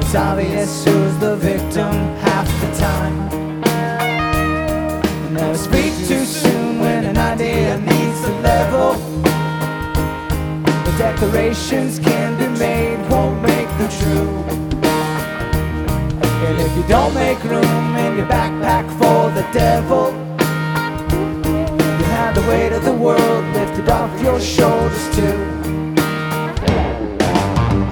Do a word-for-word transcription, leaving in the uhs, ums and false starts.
It's obvious who's the victim half the time. Never speak too soon when an idea needs to level. The declarations can be made, won't make them true. And if you don't make room in your backpack for the devil, you have the weight of the world lifted off your shoulders too.